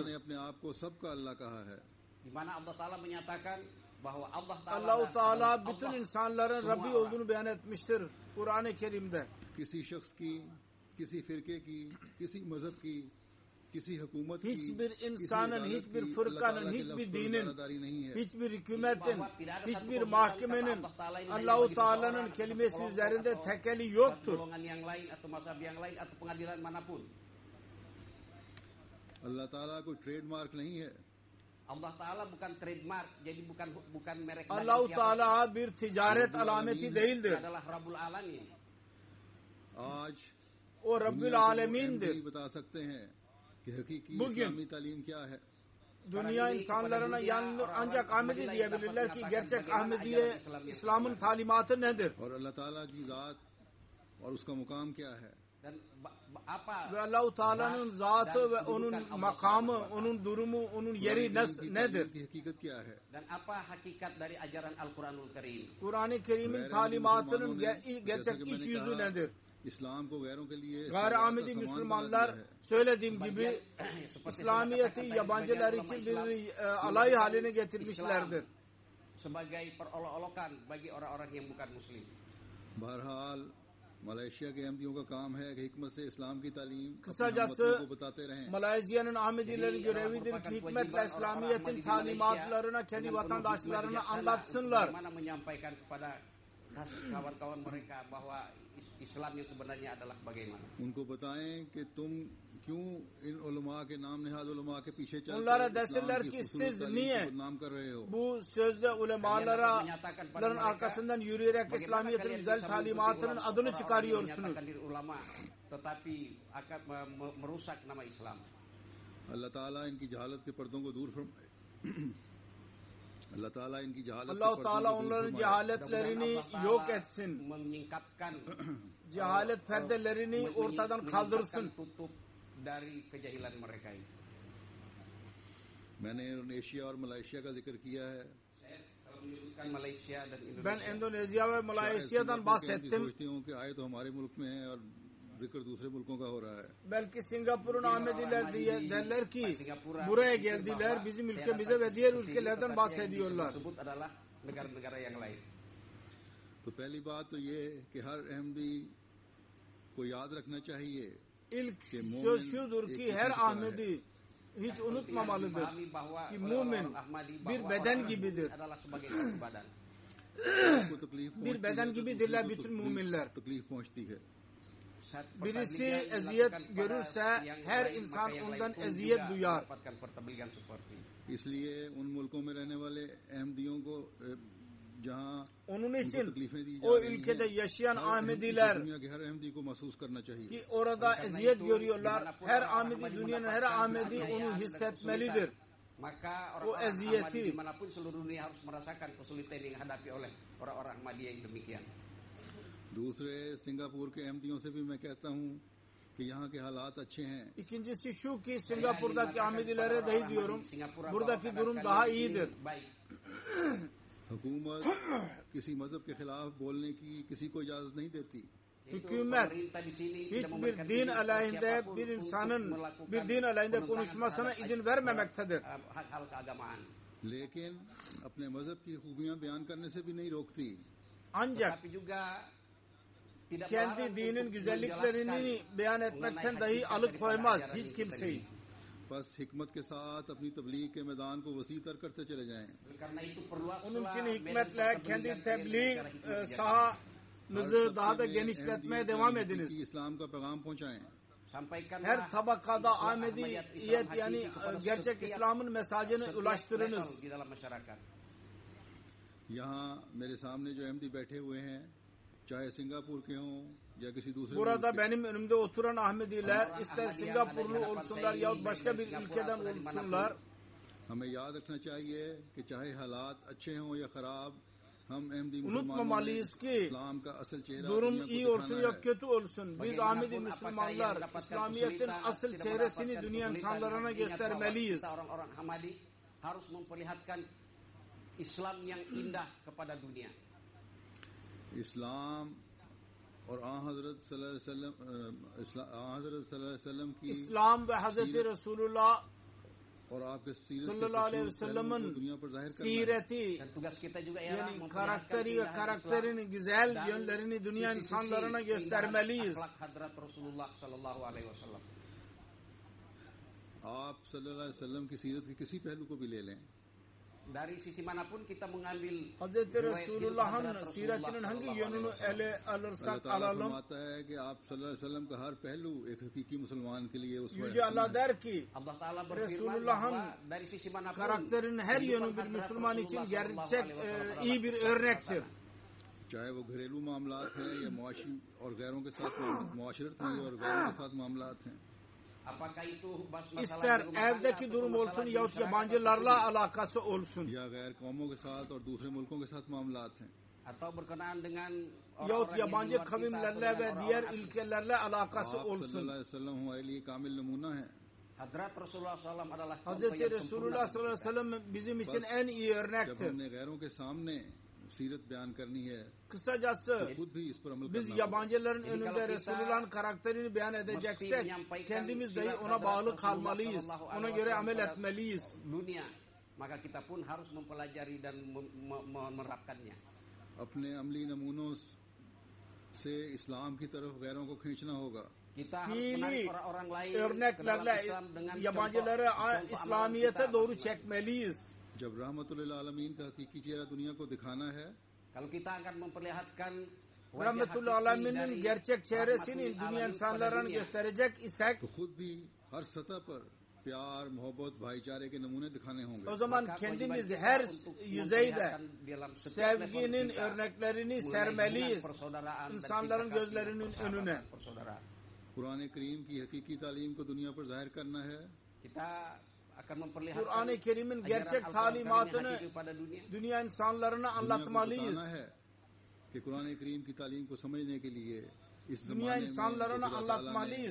Allah-u Teala bütün insanların Rabbi olduğunu beyan etmiştir Kur'an-ı Kerim'de. Hiçbir insanın, hiçbir fırkanın, hiçbir dinin, hiçbir hükümetin, hiçbir mahkemenin Allah-u Teala'nın kelimesi üzerinde tekeli yoktur. Allah Teala koई trademark नहीं है. Allah Teala bukan trademark, jadi bukan merek. Allah-u Teala bir ticaret alameti değildir. Adalah Rabbul Alamin. आज O Rabbul Alemin'dir. बता सकते हैं कि हकीकी Bugün इस्लामी तालीम क्या है. dünya insanlarına yalnız ancak Ahmedi diyebilirler ki gerçek Ahmediye İslam'ın talimatı nedir? और अल्लाह ताला की जात और उसका मुकाम क्या है. Ve Allah-u Teala'nın zatı ve onun makamı, onun durumu, onun yeri nedir? Dan apa hakikat dari ajaran Al-Quranul Karim? Kur'an-ı Kerim'in talimatının gerçek iç yüzü nedir? Gayri Ahmedi Müslümanlar söylediğim gibi İslamiyet'i yabancılar için bir alay haline getirmişlerdir. Sebagai perolok-olokan bagi orang-orang yang bukan Muslim. Barhal Malezya के अहमदियों का काम है कि हिकमत से इस्लाम की तालीम Kısacası Malezya'nın Ahmedilerin görevidir ki hikmetle İslamiyet'in talimatlarına kendi vatandaşlarına anlatsınlar. Bagaimana menyampaikan kepada kawan-kawan mereka bahwa İslam yang sebenarnya adalah bagaimana. उनको बताएं कि तुम क्यों इन उलमा के नाम निहाद उलमा के पीछे चल Onlara desinler ki siz niye bu sözde ulemaların arkasından yürüyerek İslamiyet'in güzel talimatının adını çıkarıyorsunuz? Tetapi akan merusak nama İslam. Allah Teala inki cehalet ke pardon ko dur farmaye. Allah-u Teala onların cehaletlerini yok etsin. Cehalet perdelerini ortadan kaldırsın. dari kejahilan mereka ini. मैंने Indonesia और Malaysia का जिक्र किया है. Kalau menyebutkan Malaysia dan Ben Indonesia, Endonezya ve Malezya'dan bahsettim. सोचती हूँ कि आए तो हमारे मुल्क में है और जिक्र दूसरे मुल्कों का हो रहा है. Belki Singapur'un Ahmediler diye derler ki buraya geldiler, bizim ülkemize ve diğer ülkelerden bahsediyorlar. Tersebut adalah negara-negara yang lain. तो पहली बात तो ये कि हर अहमदी को याद रखना चाहिए İlk söz şudur ki her Ahmedi hiç unutmamalıdır ki mümin bir beden gibidir. Adalah sebagai satu badan. को तकलीफ Bir beden gibidirler bütün müminler. तकलीफ पहुंचती है. Birisi eziyet görürse her insan ondan eziyet duyar. Mendapatkan pertobeligan seperti ini. इसलिए उन मुल्कों में रहने वाले अहमदियों को जहाँ Onun उनको için तकलीफें दी जा o रही ülkede हैं, yaşayan हर अहमदी को, Ahmediler दुनिया के हर अहमदी को महसूस करना चाहिए. ki orada eziyet görüyorlar. Her Ahmedi, dünyanın her Ahmedi onu hissetmelidir. Maka O orang-orang eziyeti. Ahmadi dimanapun seluruh dunia harus merasakan kesulitan yang dihadapi oleh orang-orang Ahmadiyah yang demikian. दूसरे सिंगापुर के अहमदियों से भी मैं कहता हूँ कि यहाँ के हालात अच्छे हैं. İkincisi şu ki Singapur'daki Ahmedilere dahi diyorum. Buradaki durum daha iyidir. Baik. हुकूमत किसी मजहब के खिलाफ बोलने की किसी को इजाजत नहीं देती. Hükümet hiçbir din aleyhinde bir insanın bir din aleyhinde konuşmasına izin vermemektedir. Hal-hal keagamaan. लेकिन अपने मजहब की खूबियां बयान करने से भी नहीं रोकती. Ancak Tapi juga tidak kendi melarang dinin untuk güzelliklerini beyan etmekten dahi alıkoymaz hiç kimseyi. बस हिकमत के साथ अपनी तबलीग के मैदान को वसी तर करते चले जाएं. Karena itu perluaslah Onun için medan hikmetle kendi pertemuan tebliğ secara hikmah. sahanızı daha da genişletmeye devam कि ediniz. इस्लाम का पैगाम पहुंचाएं. Sampaikanlah Her tabakada Islam, Ahmediyet Islam yani hakiki kepada gerçek setiap- İslam'ın mesajını setiap ulaştırınız. level di dalam masyarakat. यहाँ मेरे सामने जो अहमदी बैठे हुए हैं, चाहे सिंगापुर के हों या किसी दूसरे Burada मुल्क के, benim önümde oturan Ahmediler ister Singapurlu olsunlar yahut başka bir ülkeden olsunlar. हमें याद रखना चाहिए कि चाहे हालात अच्छे हों या खराब, हम अहमदी मुसलमानों ने Unutmamalıyız ki इस्लाम का असल चेहरा durum दुनिया को iyi olsun दिखाना ya है. kötü olsun. Biz Ahmedi Müslümanlar İslamiyet'in asıl çehresini dünya insanlarına göstermeliyiz. Kita orang-orang Ahmadi harus memperlihatkan Islam yang indah kepada dunia. इस्लाम और आ हजरत सल्लल्लाहु अलैहि वसल्लम आ हजरत सल्लल्लाहु अलैहि वसल्लम की İslam ve Hazreti Resulullah और आपके सीरत sallallahu aleyhi ve को sellem'in दुनिया पर जाहिर करना है. sireti Dan tugas kita juga ialah yani memperlihatkan karakteri ve keindahan karakterin güzel yönlerini dünya sisi-sisi insanlarına keindahan göstermeliyiz. akhlak hadrat Rasulullah sallallahu alaihi wasallam. आप सल्लल्लाहु अलैहि वसल्लम की सीरत के किसी पहलू को भी ले लें, Dari sisi manapun kita mengambil Hazreti riwayat hidup Resulullah'ın Hadrat Rasulullah siretinin hangi sallallahu yönünü alaihi wasallam. ele अल्लाह alırsak ताला alalım. फरमाता है कि आप सल्लल्लाहु अलैहि वसल्लम का हर पहलू एक हकीकी मुसलमान के लिए उस Yüce Allah der ki Allah Ta'ala berfirman Resulullah'ın bahwa dari sisi manapun karakterinin her yönü bir kehidupan Müslüman Hadrat için Rasulullah gerçek sallallahu alaihi wasallam iyi bir örnektir. चाहे वो घरेलू मामलात हैं या मुआशी और गैरों के साथ मुआशरत हैं और गैरों के साथ मामलात हैं. Apakah itu masalah İster di rumah tangga evdeki ataupun durum masalah olsun di yahut masyarakat, yabancılarla alakası olsun. या गैर कौमों के साथ और दूसरे मुल्कों के साथ मामलात हैं. atau berkenaan dengan Yahut orang-orang yang di yabancı luar kita atau kavimlerle ve dengan diğer orang-orang asli. ülkelerle alakası आप olsun. सल्लल्लाहु अलैहि वसल्लम हमारे लिए कामिल नमूना है. Hadrat Rasulullah SAW adalah contoh Hazreti yang Resulullah sempurna sallallahu aleyhi ve sellem bizim için en iyi जब örnektir. हमने गैरों के सामने सीरत बयान करनी है Kısacası तो खुद भी इस पर अमल biz करना होगा. yabancıların Jadi önünde kalau kita Resulullah'ın karakterini beyan mesti edeceksek menyampaikan kendimiz dahi sirat ona Hadrat bağlı Rasulullah kalmalıyız. sallallahu Ona alaihi göre wasallam amel pada etmeliyiz. dunia, maka kita pun harus mempelajari dan menerapkannya. अपने अमली नमूनों से इस्लाम की तरफ गैरों को खींचना होगा. Kita harus Fiili menarik orang-orang lain ke dalam örneklerle Islam dengan yabancıları contoh İslamiyet'e amalan doğru kita. çekmeliyiz. जब रहमतुल्लिल आलमीन का हकीकी चेहरा दुनिया को दिखाना है Kalau kita akan memperlihatkan wajah Rahmetullah hakiki Alemin'in dari gerçek çehresini rahmatul dünya alamin kepada insanlarına dunia, gösterecek isek तो खुद भी हर सतह पर प्यार मोहब्बत भाईचारे के नमूने दिखाने होंगे. o zaman maka kendimiz kewajiban her kita untuk yüzeyde memperlihatkan dalam setiap sevginin level kita, örneklerini mulai sermeliyiz. hubungan persaudaraan dan İnsanların kita kasih gözlerinin persahabatan önüne. persaudaraan. Quran करीम की हकीकी तालीम को दुनिया पर जाहिर करना है. Kita akan memperlihatkan Kur'an-ı Kerim'in ajaran gerçek Al-Quran Karim yang talimatını hakiki kepada dunia. dünya insanlarına दुनिया को anlatmalıyız. बताना है कि कुरान करीम की तालीम को समझने के लिए इस Dünya जमाने में insanlarına खुदा ताला ने anlatmalıyız.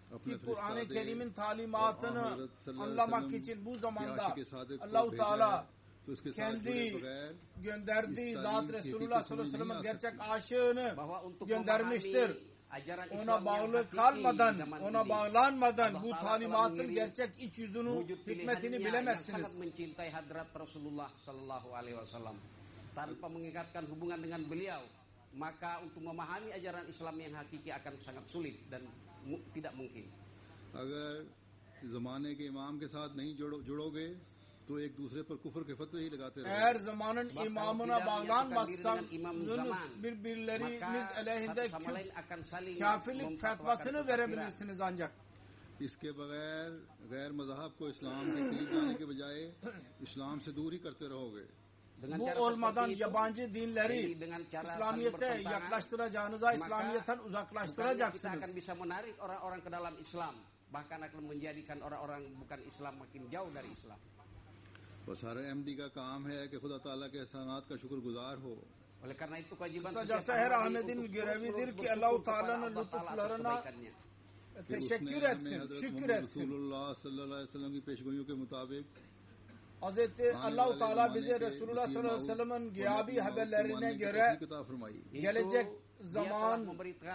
ki Kur'an-ı Kerim'in talimatını anlamak için bu zamanda Allah-u Teala kendi gönderdiği Zat Resulullah sallallahu aleyhi ve sellem'in gerçek aşığını göndermiştir. Ona bağlı kalmadan, ona bağlanmadan bu talimatın gerçek iç yüzünü, hikmetini bilemezsiniz. Mencintai hadrat Rasulullah sallallahu aleyhi wasallam tanpa mengikatkan hubungan dengan beliau, maka untuk memahami ajaran Islam yang hakiki akan sangat sulit dan tidak mungkin. अगर ज़माने के इमाम के साथ नहीं जुड़ोगे तो एक दूसरे पर कुफर के फतवे ही लगाते रहोगे. Eğer zamanın imamına bağlanmazsan birbirleriniz aleyhinde kafirlik fetvasını verebilirsiniz ancak. इसके बगैर गैर मज़हब को इस्लाम के करीब जाने के बजाय इस्लाम से दूर ही करते रहोगे. Bu olmadan yabancı dinleri İslamiyet'e yaklaştıracağınıza İslamiyet'ten uzaklaştıracaksınız. Akan bisa menarik orang-orang ke dalam Islam, bahkan akan menjadikan orang-orang bukan Islam makin jauh dari Islam. बस हर अहमदी का काम है कि खुदा ताला के एहसानात का शुक्रगुजार हो. Oleh karena itu kewajiban Kısacası her Ahmet'in görevidir ki Allah-u Teala'nın lütuflarına teşekkür etsin, şükür etsin. Resulullah sallallahu aleyhi ve sellem की पेशगोइयों के मुताबिक Hazreti Allah-u Teala bize Resulullah sallallahu aleyhi ve sellem'in gıyabi haberlerine göre gelecek zamanın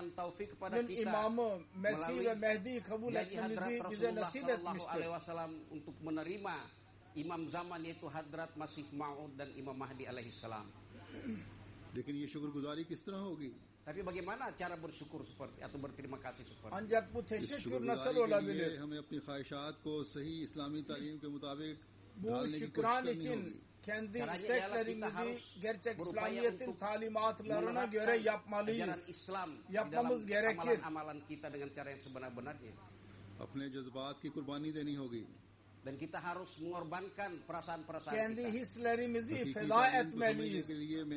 imamı Mesih ve Mehdi'yi kabul etmemizi bize nasip etmiştir. Untuk menerima imam zaman yaitu Hadrat Masih Maud dan Imam Mahdi alaihissalam. लेकिन ये शुक्रगुजारी किस तरह होगी? Tapi bagaimana cara bersyukur seperti atau berterima kasih seperti? Ancak bu teşekkür nasıl olabilir? हमें अपनी ख्वाहिशात को सही इस्लामी तालीम के मुताबिक Bu şükran için kendi isteklerimizi gerçek İslamiyet'in talimatlarına göre yapmalıyız. Yapmamız gerekir. Amalan kita dengan cara yang sebenar-benarnya. अपने जज्बात की कुर्बानी देनी होगी. Dan kita harus mengorbankan perasaan-perasaan kendi kita. hislerimizi feda etmeliyiz.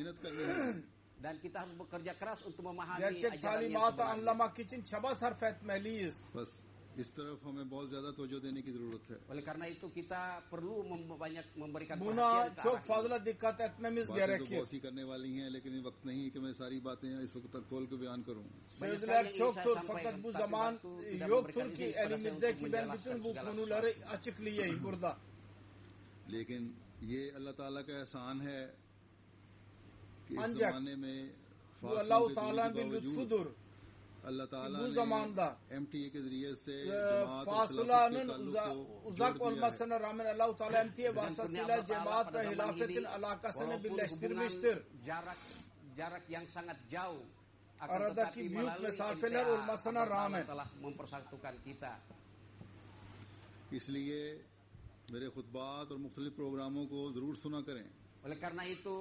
Dan kita harus bekerja keras untuk memahami gerçek ajaran talimatı yang anlamak için çaba sarf etmeliyiz. बस इस तरफ हमें बहुत ज्यादा तवज्जो देने की जरूरत है. Oleh karena itu kita perlu banyak memberikan buna perhatian ke çok arah fazla dikkat etmemiz बातें gerekir. तो बहुत सी करने वाली हैं लेकिन ये वक्त नहीं है कि मैं सारी बातें इस वक्त तक खोल के बयान करूं. Sözler çoktur fakat bu zaman yoktur ki elimizdeki ben bütün bu konuları açıklayayım burada. लेकिन ये अल्लाह ताला का एहसान है कि इस Ancak जमाने में bu Allah-u Teala'nın bir lütfudur. अल्लाह ताला Bu ने zamanda MTA के जरिए से fasılanın uzak olmasına rağmen Allah-u Teala MTA vasıtasıyla cemaat ve hilafetin alakasını birleştirmiştir. Jarak yang sangat jauh aradaki büyük mesafeler olmasına rağmen telah mempersatukan kita. इसलिए मेरे खुतबात और मुख्तलिफ प्रोग्रामों को जरूर सुना करें. Oleh karena itu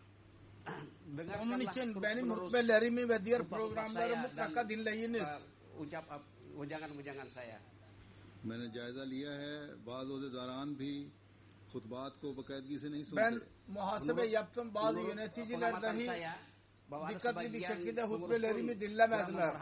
onun için benim hutbelerimi ve diğer programları mutlaka dinleyiniz. Ujangan-ujangan saya. मैंने जायजा लिया है बाज़ ओहदेदारान भी खुतबात को बाकायदगी से नहीं सुनते. Ben muhasebe yaptım, bazı yöneticiler dahi dikkatli bir şekilde hutbelerimi dinlemezler.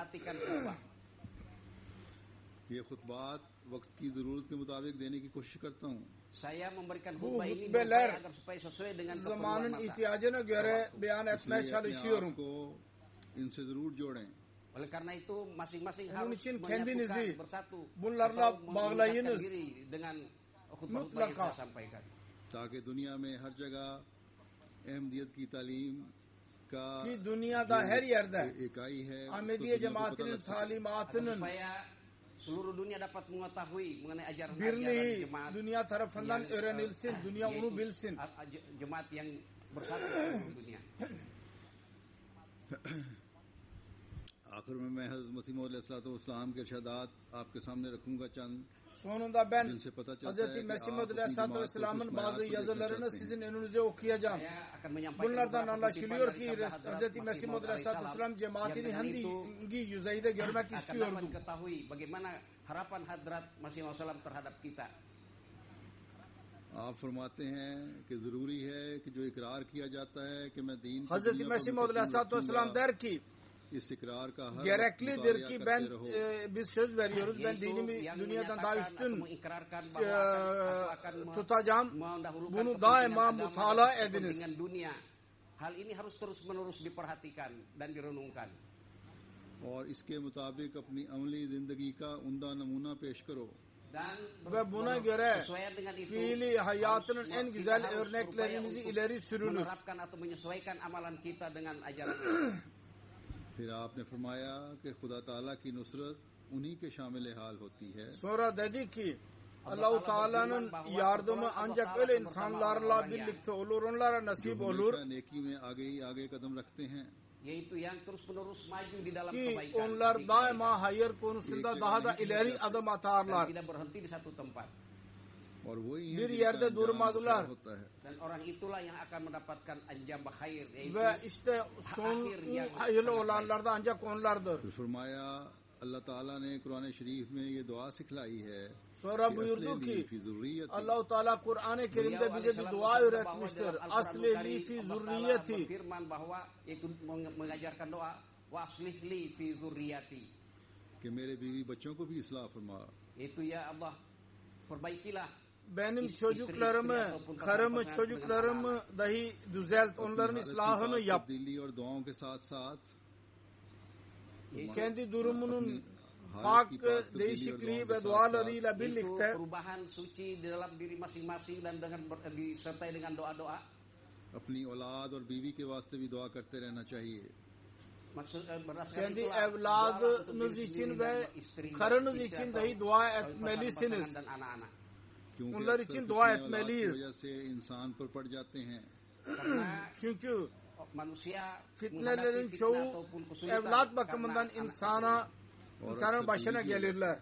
ये खुतबात वक्त की जरूरत के मुताबिक देने की कोशिश करता हूँ. Saya memberikan Bu khutbah ini hutbeler agar supaya sesuai dengan zamanın keperluan masa. ihtiyacına göre beyan etmeye çalışıyorum. इनसे जरूर जोड़ें. Oleh karena itu masing-masing Onun harus için menyatukan kendinizi bersatu bunlarla atau bağlayınız. mengikatkan diri dengan khutbah yang Mutlaka. saya sampaikan. ताकि दुनिया में हर जगह अहमदियत की तालीम का Ki dünyada her yerde इकाई है Ahmediye cemaatinin talimatının Supaya seluruh dunia dapat mengetahui mengenai ajaran birliği jemaat dünya tarafından öğrenilsin, dünya onu bilsin. Jemaat yang bersatu seluruh dunia. आखिर में मैं हज़रत मसीह मौद अलैहिस्सलाम के इरशादात आपके सामने रखूंगा चंद. Sonunda ben जिनसे पता चलता Hz. है कि Mesih आप Maud अपनी Aleyhisselatü जमात को Vesselam'ın कुछ bazı बयान को yazılarını देखना sizin चाहते हैं. önünüze okuyacağım. Saya akan menyampaikan Bunlardan beberapa anlaşılıyor kutipan ki dari sabda Hz. Mesih Maud Aleyhisselatü Vesselam cemaatini hangi yüzeyde görmek akan istiyordu. dapat ketahui bagaimana harapan hadrat Masih Maud Salam terhadap kita. आप फरमाते हैं कि जरूरी है कि जो इकरार किया जाता है कि मैं दीन की Hz. दुनिया पर Mesih Maud Aleyhisselatü Vesselam रखूंगा, der ki इस इकरार का हर gereklidir वक्त ki मुताबिया ben करते रहो. biz söz veriyoruz, ben Yaitu dinimi yang dünyadan daha menyatakan atau üstün mengikrarkan bahwa akan tutacağım. mendahulukan Bunu kepentingan daima agama mutala dan ediniz. kepentingan dunia. Hal ini harus terus-menerus diperhatikan dan direnungkan. और इसके मुताबिक अपनी अमली जिंदगी का उम्दा नमूना पेश करो. Ve buna göre fiili hayatının en güzel örneklerimizi ileri sürünür. फिर आपने फरमाया कि खुदा ताला की नुसरत उन्हीं के शामिल हाल होती है. Sonra dedi ki Allah-u Teala'nın yardımı ancak öyle insanlarla birlikte olur, onlara nasip olur नेकी में आगे ही आगे कदम रखते हैं. ki onlar daima hayır konusunda daha da ileri adım atarlar. Bir yerde durmazlar. Ve işte son hayırlı olanlar da ancak onlardır. Allah Teala ne Kur'an-ı Şerif में ये दुआ सिखलाई है. Sonra buyurdu ki Allah-u Teala Kur'an-ı Kerim'de bize bir dua öğretmiştir. Asli li fi zurriyeti. Firman bahwa itu mengajarkan doa wa aslih li fi zurriyati. Ki मेरे बीवी बच्चों को भी इस्लाह फरमा. Itu ya Allah perbaikilah benim çocuklarımı, karımı, çocuklarımı dahi düzelt, onların ıslahını yap. Kendi durumunun farklı değişikliği ve dualarıyla birlikte perubahan suci di dalam diri masing-masing dan dengan disertai dengan doa-doa. अपनी औलाद और बीवी के वास्ते भी दुआ करते रहना चाहिए. Kendi evladınız için ve karınız için dahi dua etmelisiniz. Onlar için dua etmeliyiz. Çünkü fitnelerin çoğu evlat bakımından insanın başına gelirler.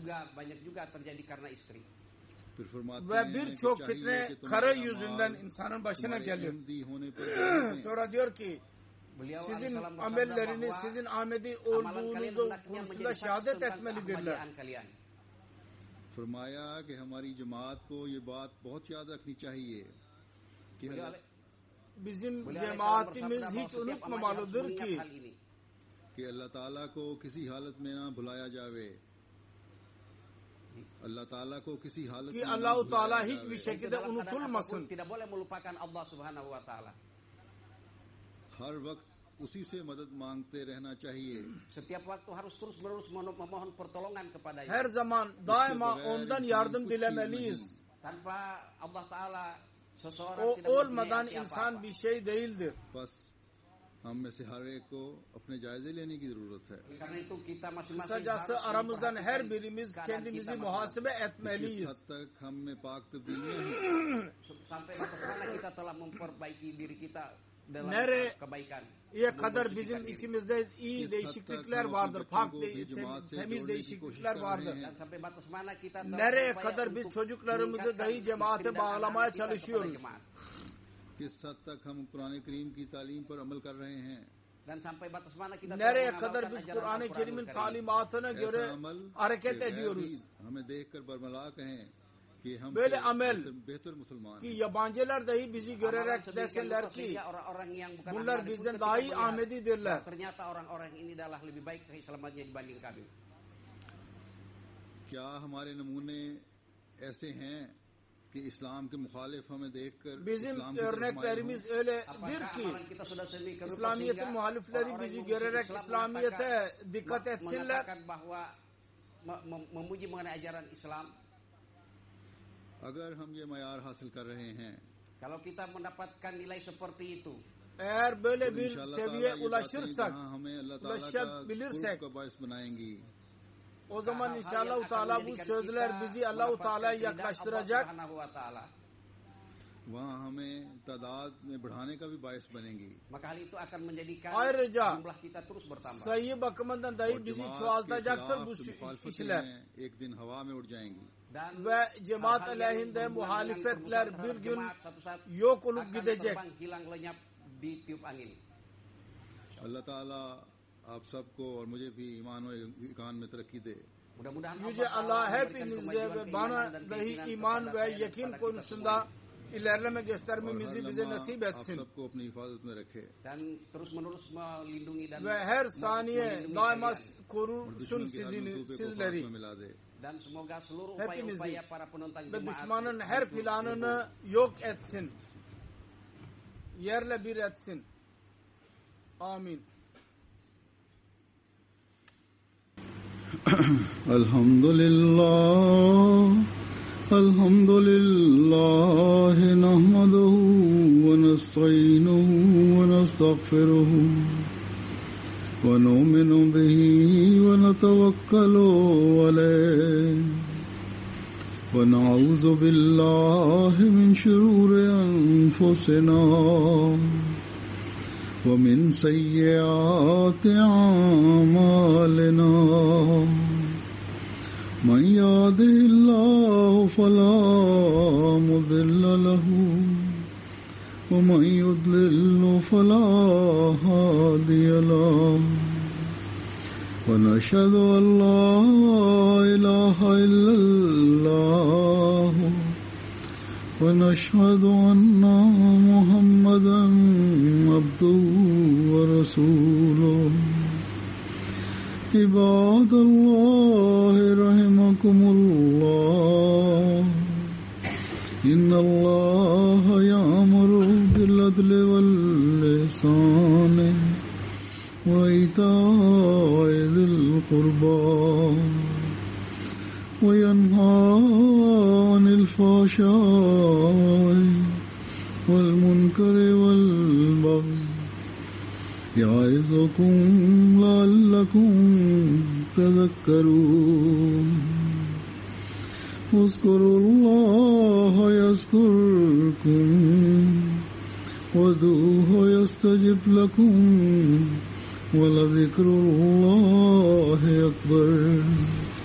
Ve birçok fitne karı yüzünden insanın başına gelir. Sonra diyor ki sizin amelleriniz sizin Ahmedi olduğunuzu konusunda şehadet etmelidirler. फरमाया कि हमारी जमात को ये बात बहुत याद रखनी चाहिए कि bizim cemaatimiz hiç unutmamalıdır ki अल्लाह ताला को किसी हालत में ना भुलाया जावे. अल्लाह ताला को किसी हालत ki Allah-u Teala hiçbir şekilde unutulmasın. Tidak boleh melupakan Allah Subhanahu wa taala. हर वक्त उसी से मदद मांगते रहना चाहिए. Setiap waktu harus terus-menerus memohon pertolongan kepadanya. Her zaman daima ondan yardım dilemeliyiz. Tanpa Allah Taala seseorang O tidak olmadan insan bir şey değildir. बस हम में से हर एक को अपने जायजे लेने की जरूरत है. Karena itu kita masing-masing Kısacası aramızdan her birimiz kendimizi muhasebe etmeliyiz. हद तक हम में पाक तब्दीलियां sampai batas mana kita telah memperbaiki diri kita dalam kebaikan. Kadar bizim içimizde iyi değişiklikler vardır. Temiz değişiklikler vardır. Nereye kadar biz çocuklarımızı dahi cemaate bağlamaya çalışıyoruz. किस हद तक हम कुरान करीम की तालीम पर अमल कर रहे हैं. Nereye kadar biz Kur'an-ı Kerim'in talimatına göre hareket ediyoruz. हमें देखकर बरमला कहें कि हम böyle amel बेहतर मुसलमान ki yabancılar dahi bizi görerek desinler ki bunlar bizden daha iyi Ahmedidirler. Ternyata orang-orang ini adalah lebih baik keislamannya dibanding kami. क्या हमारे नमूने ऐसे हैं कि इस्लाम के मुखालिफ हमें देखकर bizim örneklerimiz öyledir ki İslamiyet'in muhalifleri bizi görerek İslamiyet'e dikkat etsinler. Memuji mengenai ajaran İslam. अगर हम ये मयार हासिल कर रहे हैं, kalau kita mendapatkan nilai seperti itu, eğer böyle bir seviyeye ulaşırsak, ulaşabilirsek, o zaman inşallah Teala bu sözler bizi Allah-u Teala'ya yaklaştıracak. वहाँ हमें तादाद में बढ़ाने का भी बायस बनेंगी. Maka hal itu akan menjadikan jumlah kita terus bertambah. Sayı bakımından dahi bizi çoğaltacaktır bu işler. एक दिन हवा में उड़ जाएंगी. Ve cemaat aleyhinde muhalefetler bir gün yok olup gidecek. Hilang lenyap di tiup angin. Allah Taala आप सबको और मुझे भी ईमान और ईकान में तरक्की दे. Yüce Allah hepinize ve bana dahi iman ve yakin konusunda ilerleme göstermemizi bize nasip etsin. Ve her saniye daima korusun sizleri. Hepinizi ve düşmanın her planını yok etsin. Yerle bir etsin. Amin. الحمد لله نحمده ونستعينه ونستغفره ونؤمن به ونتوكل عليه ونعوذ بالله من شرور أنفسنا ومن سيئات أعمالنا من يهده الله فلا مضل له ومن يضلل فلا هادي له ونشهد أن لا إله إلا الله ونشهد أن محمدا عبده ورسوله عباد الله رحمكم الله إن الله يأمر بالعدل والإحسان وإيتاء ذي القربى وينهى عن الفحشاء والمنكر والبغي يعظكم لعلكم تذكرون اذكروا الله يذكركم وادعوه يستجب لكم ولذكر الله أكبر